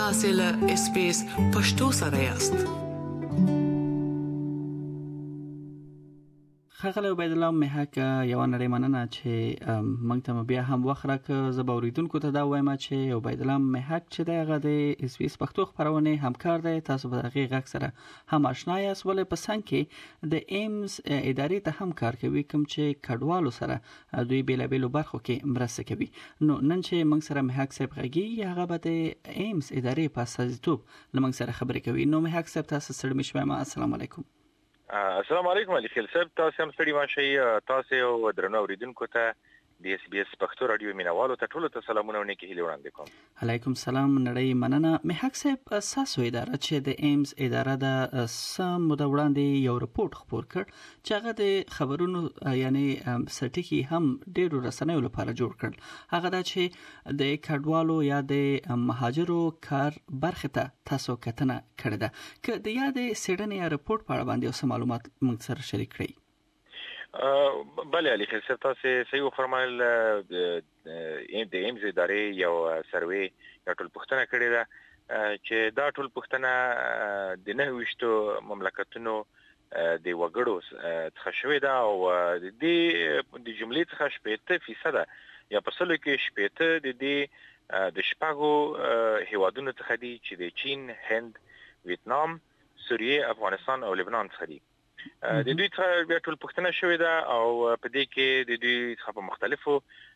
تاسو له اس بي اس پښتو سره یاست. خغل عبید الله محک یو نړۍ مننه چې موږ ته بیا هم وخت راکړ. زه به اوریدونکو ته دا وایم چې عبید الله محک چې دغه د اس بي اس پښتو خبرونه همکار دی. تاسو به هغه غږ سره هم آشنا یاست، ولې په څنګ کې د ایمز ادارې ته هم کار کوي، کوم چې کډوالو سره دوی بیلابیلو برخو کې مرسته کوي. نو نن چې موږ سره محک صاحب غږی، هغه به د ایمز ادارې په اساسیتوب لمنګ سره خبرې کوي. نو محک صاحب تاسو سره مشوم. السلام علیکم. السلام علیکم علي خیل صاحب، تاسو هم ستړي ماشي. تاسو او درنو اوریدونکو ته د اس بي اس پښتو رادیو مینوالو ته ټولو ته سلامونه او نیکی هیله وړاندې کوم. علیکم السلام. نړۍ مننه. محک صاحب، اساسو اداره چې د ایمز اداره د سم د وړاندې یو رپورت خبر کړ چې هغه د خبرونو یعنی سټیکی هم ډیرو رسنیو لپاره جوړ کړ. هغه دا چې د کډوالو یا د مهاجرو کار برخه ته تاسو کتنه کړې ده. که د یاد سیډنی یا رپورت په اړه باندې اوس معلومات موږ سره شریک کړئ. بله علي خیل صاحب، تاسو صحیح فرمایل. د ایمز ادارې یو سروې یا ټول پوښتنه کړې ده چې دا ټول پوښتنه د 29 مملکتونو د وګړو څخه شوې ده او د جملې څخه 80% یا په سلو کې 80% د شپږو هیوادونو څخه دي چې د چین، هند، ویتنام، سوریه، افغانستان او لبنان څخه دي. د دوی څخه بیا ټول پوښتنه شوې ده او په دې کې د دوی څخه په مختلفو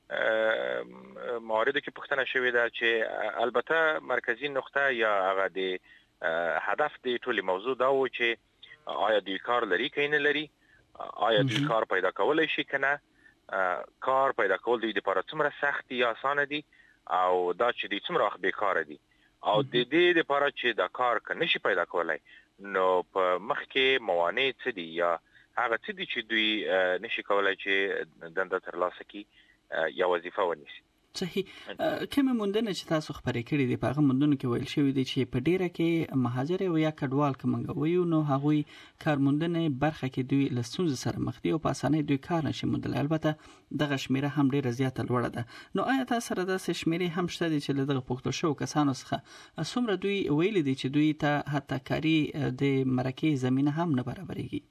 مواردو کې پوښتنه شوې ده چې البته مرکزی نقطه یا هغه د هدف د ټول موضوع دا و چې آیا دوی کار لري که نه لري، آیا دوی کار پیدا کولای شي کنه، کار پیدا کول دوی لپاره څومره سخت یا آسان دي او دا چې دوی څومره وخت بیکاره دي او د دې لپاره چې دا کار کنه شي پیدا کولای نو په مخ کې موانع څه دي یا هغه څه دي چې دوی نشي کولای چې دنده ترلاسه کړي یا وظیفه ونیسي. صحیح. کومه موندنه چې تاسو خبرې کړې دي په هغه موندنو کې ویل شوی دی چې په ډیره کې مهاجر او یا کډوال کومنګوي نو هغوی کارموندنه برخه کې دوی له ستونزې سره مخ دي او په اسانۍ دوی کار نشي موندل. البته دغه شمیره هم ډیره زیاته لوړه ده. نو آیا تاسو سره د شمیرې هم شته دي چې دغه پښتو شو کسانو څخه څومره دوی ویل دي چې دوی ته حتی کاری د مرکه زمينه هم نه برابرېږي؟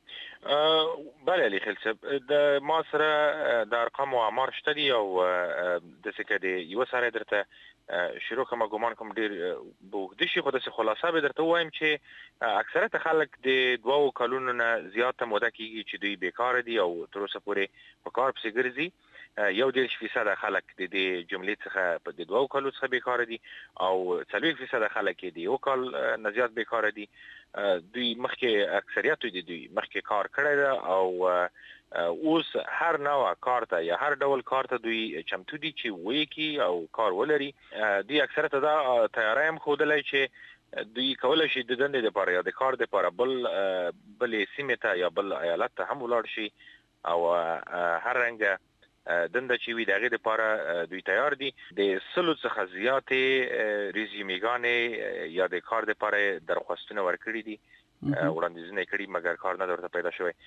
بله علی خیل صاحب، د ما سره د ارقام او اعمار شته دي او د څه کې یو سره درته شروع کوم ګومان کوم ډیر بوغد شي، خو د څه خلاصه به درته وایم چې اکثریت خلک د 2 کلونو نه زیاته موده کېږي چې دوی بیکار دي او تر اوسه پورې په کار پسې ګرځي. 1% خلک د دې جملې څخه په 2 کلو څخه بیکار دي او 40% خلک د 1 کال نه زیات بیکار دي. دوی مخکې اکثریت دوی مخکې کار کړی ده او اوس هر نوع کار ته یا هر ډول کار ته دوی چمتو دي چې وایي او کار ولري. دوی اکثریت دا تیاری هم ښودلی چې دوی کولای شي د دندې لپاره یا د کار لپاره بل سیمې ته یا بل ایالت ته هم ولاړ شي او هر رنګه دنده چې وي دغه لپاره دوی تیار دي. د سلو څخه زیاتې ریزیومېګانې یا د کار لپاره درخواستونه ورکړي دي، وړاندیزونه کړي مګر کار نه درته پیدا شوی.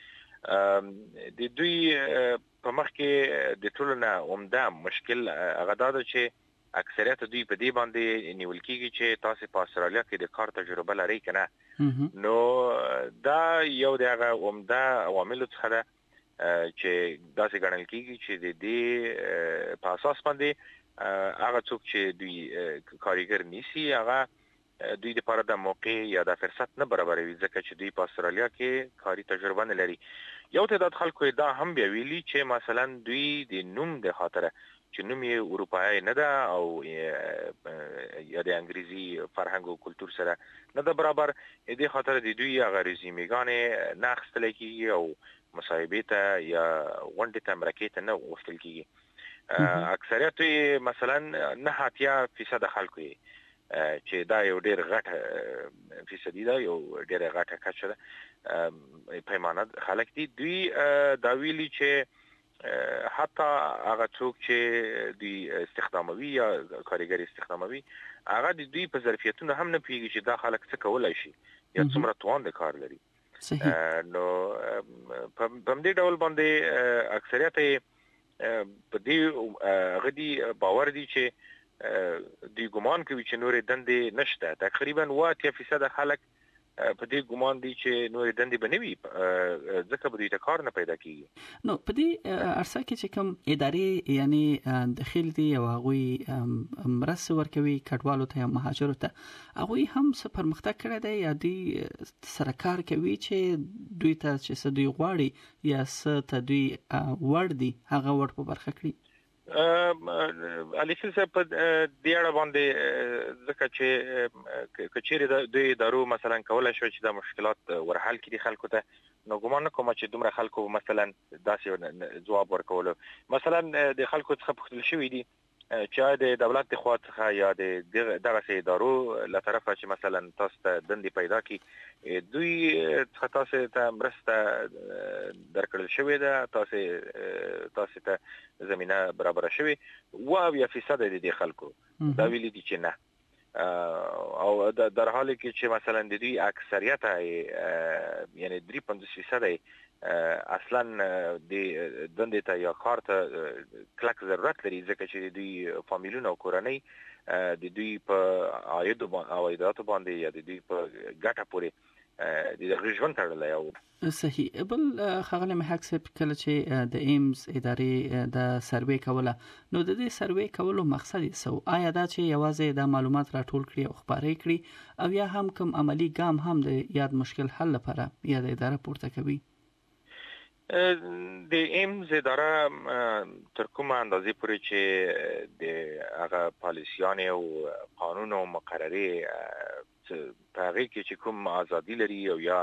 د دوی په مخ کې د ټولو نه عمده مشکل هغه دا ده چې اکثریت دوی په دې باندې نیول کېږي چې تاسو په استرالیا کې د کار تجربه لرئ کنه. نو دا یو د هغه عمده عواملو څخه ده چې داسې ګڼل کېږي چې د دې په اساس باندې هغه څوک چې دوی کارګر نیسي هغه دوی لپاره د موقع یا د فرصت نه برابروي ځکه چې دوی په استرالیا کې کاري تجربه نه لري. یو تعداد خلکو دا هم بیا ویلي چې مثلا دوی د نوم د خاطره چې نوم یې اروپایي نه ده او یا د انګریزي فرهنګ او کلچر سره نه ده برابر، دې خاطر د دوی هغه ریزیومېګانې نه اخیستل کېږي او مصاحبې ته یا غونډې ته مرکې ته نه غوښتل کېږي. اکثریت مثلا 90% خلکو چې دا یو ډېر غټه فیصدي ده، یو ډېر غټه کچه ده پیمانه خلک دي. دوی دا ویلي چې حتی هغه څوک چې دوی استخداموي یا کارګر استخداموي هغه د دوی په ظرفیتونو هم نه پوهېږي چې دا خلک څه کولی شي یا څومره توان د کار لري. نو په دې ډول باندې اکثریت په دې غدي باور دي چې دی ګمان کوي چې نورې دندې نشته. تقریبا 80% خلک په دې ګمان دي چې نورې دندې بنوي ځکه به دوی ته کار نه پیدا کیږي. نو په دې ارسه کې چې کوم ادارې یعنی داخل دي او هغه مرسته ورکوي کډوالو ته یا مهاجرو ته، هغه هم څه پرمختګ کړی دی یا دوی سره کار کوي چې دوی ته چې دوی غواړي یا څه ته دوی ور دي هغه ور په برخه کړی؟ علي خیل صاحب په دې اړه باندې ځکه چې کچېره د ادارو مثلا کولای شو چې د مشکلات ورحل کړي خلکو ته، نو ګمان کوم چې دومره خلکو مثلا داسې جواب ورکول. مثلا د خلکو څخه پوښتنه شوې دي چې د دولت د خوا څخه یا د دغه ادارو له طرفه چې مثلا تاسو ته دندې پیدا کی دوی تاسو ته مرسته درکړل شوې ده، تاسو ته زمينه برابر شوې و یا فیصد د خلکو دا ویلي دي چې نه، او در حالی کې چې مثلا د دوی اکثریت یعنی 53% اصلا د دندې ته یا کار ته کلک ضرورت لري ځکه چې دوی فامیلونه او کورنۍ د دوی په عاید او عایداتو باندې یا د دوی په ګټه پورې د ژوند تړلی. او صحیح. بل خغله محق صاحب کله چې د ایمز ادارې د سروې کوله، نو د دې سروې کولو مقصد یې سو آیا دا چې یوازې د معلومات راټول کړي او خبرې کړي او یا هم کوم عملی ګام هم د یاد مشکل حل لپاره یا د اداره پورته کوي؟ د ایمز اداره تر کومه اندازې پورې چې د هغه پالیسیان او قانون او مقررې په هغه کې چې کوم ازادي لري او یا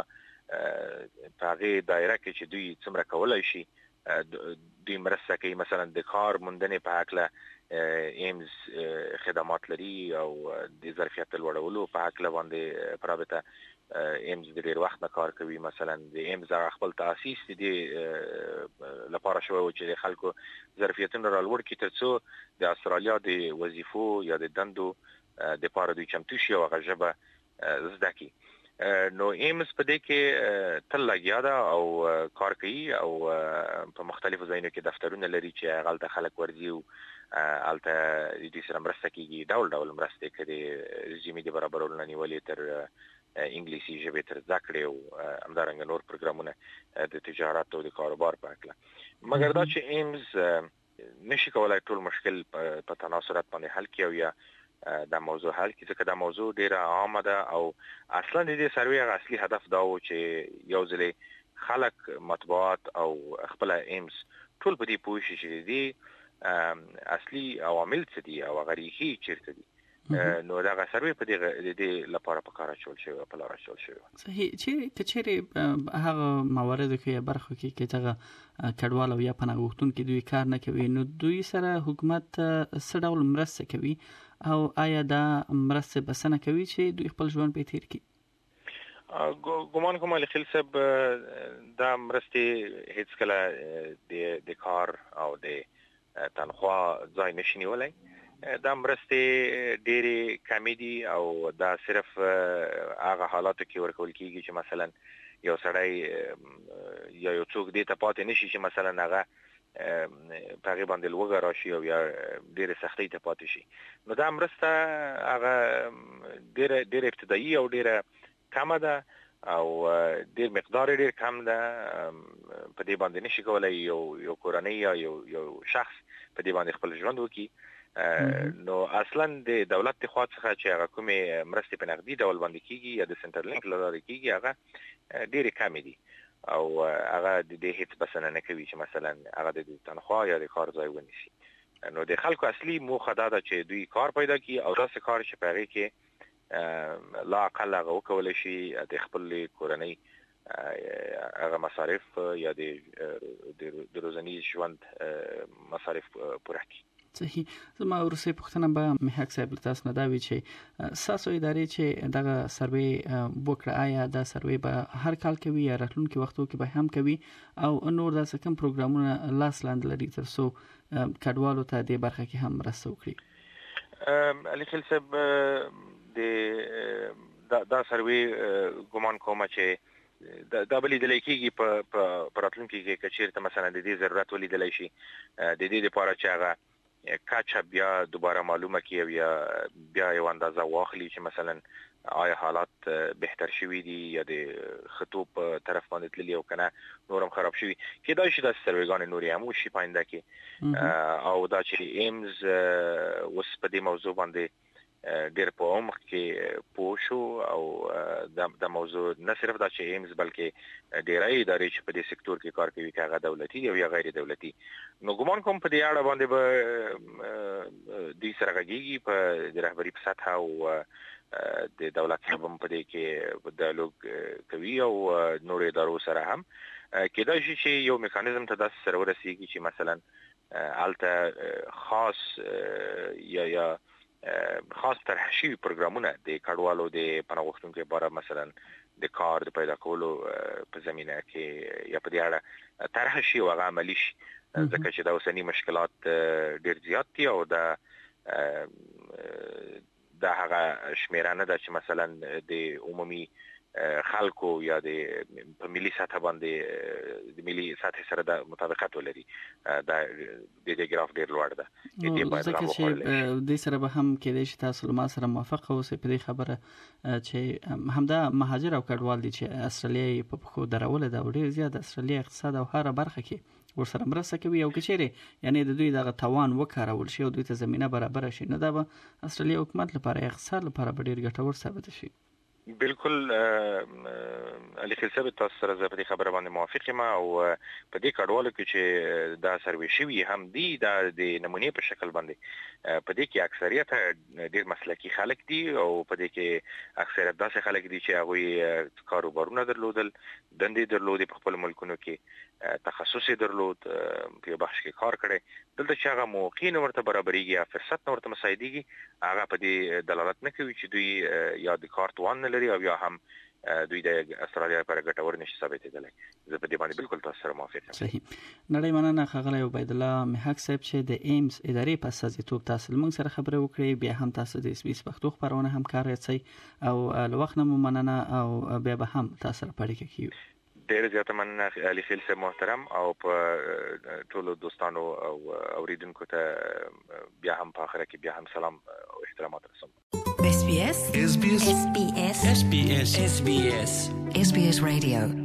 په هغه دایره کې چې دوی څومره کولای شي دوی مرسته کوي. مثلا د کار موندنې په حق ایمز خدمات لري او د ظرفیت لوړولو په حق باندې پرابطه ایمز د ډیر وخت نه کار کوي. مثلا د ایمز خپل تاسیس دي لپاره شوی چې خلکو ظرفیتونه رالوړ کړي ترڅو د استرالیا د وظیفو یا د دندو د پاره دوی چمتو شي او هغه ژبه زده کړي. نو ایمز په دې کې تل لګیا ده او کار کوي او په مختلفو ځایونو کې دفترونه لري چې غلطه خلک ورځي او الته د سره مرسته کوي. ډول مرسته کوي رزمي د برابرولو نیولې تر انګلیسي ژبه تر ذکر او همدارنګه نور پروګرامونه د تجارت او د کاروبار په اړه. مګر دا چې ایمز نشي کولای ټول مشکل په تناسبات باندې حل کړي او یا دا موضوع حل کړي ځکه دا موضوع ډیره عامه ده او اصلا د دې سروې اصلي هدف دا و چې یو ځلې خلک مطبوعات او خپل ایمز ټول په دې پوه شي چې دي اصلي عوامل څه دي او غریخي چیرته دي. نو دا سروې په دې لپاره په کار اچول شوی په لار اچول شوی. صحیح. چې کچېره هغه موارد کې برخه کې چې هغه کډوال او یا پناه غوښتونکو دوی کار نه کوي، نو دوی سره حکومت څه ډول مرسته کوي او آیا دا مرسته بسنه کوي چې دوی خپل ژوند په تیر کې؟ ګومان کوم علي خیل صاحب دا مرسته هیڅ کله د کار او د تنخوا ځای نشي نیولای. دا مرسته ډېری کمی دي او دا صرف هغه حالاتو کې ورکول کیږي چې مثلا یو سړی یا یو څوک دې ته پاتې نشي چې مثلا هغه په هغه باندې لوګه راشي او یا ډېر سختۍ ته پاتې شي. نو دا مرسته هغه ډېر ابتدایي او ډېر کم ده او ډېر مقدار ډېر کم ده. په دې باندې نشي کولای یو کورنۍ یا یو شخص په دې باندې خپل ژوند وکړي. نو اصلا د دولت د خوا څخه چې هغه کومه مرستې په نقدي ډول باندې کیږي یا د سنټرلینک لارې کیږي هغه ډېر کم دي او هغه د دې هیڅ بسنه نه کوي چې مثلا هغه د تنخوا یا د کار ځای ونیسي. نو د خلکو اصلي موخه دا ده چې دوی کار پیدا کړي او داسې کار چې په هغه کې لا اقل هغه وکولای شي د خپل کورنۍ هغه مصارف یا د روزاني ژوند مصارف پوره کړي. صحیح. زما ورسې پوښتنه به محق صاحب تاسو نه دا وی چې ساسو ادارې چې دغه سروې وکړه آیا دا سروې به هر کال کوي یا راتلونکي وختو کې به هم کوي او نور داسې کوم پروګرامونه لاس لاندې لري ترڅو کډوالو ته د برخه کې هم مرسته وکړي؟ علي خیل صاحب دا سروې ګومان کوم چې دا بلې د لیکيږي په راتلونکي کې کچیر ته مثلا د دې ضرورت ولیدلای شي د دې لپاره چې هغه کاچ بیا دوباره معلومه کی بیا یو اندازه واخلي چې مثلا آیا حالات بهتر شوي دي یا د خطوب طرف باندې تللی او کنه نورم خراب شوي کېدای شي د سرویګان نوري هم شي پاینده کې او دا چې ایمز وس په دې موضوع باندې ډېر په عمق کې پوښو او د موضوع نه صرف دا چې ایمز بلکې ډېرای ادارې چې په دې سکتور کې کار کوي هغه دولتي او یا غیر دولتي نو ګومان کوم په دې اړه باندې به د سرګیږي په د رهبری په سطح او د دولت هم په دې کې ډایالوګ کوي او نور ادارو سره هم کېدای شي چې یو میکانیزم ته د سره ورسیږي چې مثلا الته خاص طرح شوی پروګرامونه د کډوالو د پناهغښتونکو لپاره مثلا د کار د پیدا کولو په زمينه کې یا په دې اړه طرح شي او عملی شي ځکه چې دا اوسنی مشکلات ډېر زیات دي او دا هغه شمیرانه ده چې مثلا د عمومي خلکو یا د ملي سطح باندې د ملي سطح سره د مطابقت ولري دا د ګراف ډیر لوړ ده دې باید راوړل د سره به هم کې د تاسو ما سره موافق اوسئ په دې خبره چې همدا مهاجر او کډوال دي چې استرالیا په خو درول دا ډیر زیات استرالیا اقتصاد او هر برخه کې ورسره مرسته کوي او کچېره یعنی د دوی دغه توان وکارول شي او دوی ته زمينه برابر شي نه دا به استرالیا حکومت لپاره اقتصاد لپاره ډیر ګټور ثابت شي بالکل علي خلصب تاسو سره زه په دې خبره باندې موافق یم او په دې کډوالو کې چې دا سروي شوی هم دی د نمونې په شکل باندې په دې کې اکثریت ډیر مسلکی خلک دي او په دې کې اکثریت داسې خلک دي چې هغه کاروبارونه درلودل دندې درلودې په خپل ملکونو کې تخصص درلود په بخش کې کار کړي دلته چې هغه موقع نو ورته برابرېږي یا فرصت نو ورته مساعدېږي هغه په دې دلالت نه کوي چې دوی یا د کار توان نه لري او یا هم دوی د استرالیا لپاره ګټور نشي ثابتېدلی زه په دې باندې بالکل تاسو سره موافق یم صحیح نړۍ مننه ښاغلی عبید الله محق صاحب چې د ایمز ادارې په استازیتوب تاسو موږ سره خبرې وکړې بیا هم تاسو د اس بي اس پښتو خبرونه هم کار یاڅئ او له وخت نه مننه او بیا به هم تاسو سره پړې کیږي ډېر زیاته مننه علي خلیل صاحب محترم او په ټولو دوستانو او اوریدونکو ته بیا هم په اخر کې بیا هم سلام او احترامات رسوم SBS SBS SBS SBS SBS SBS Radio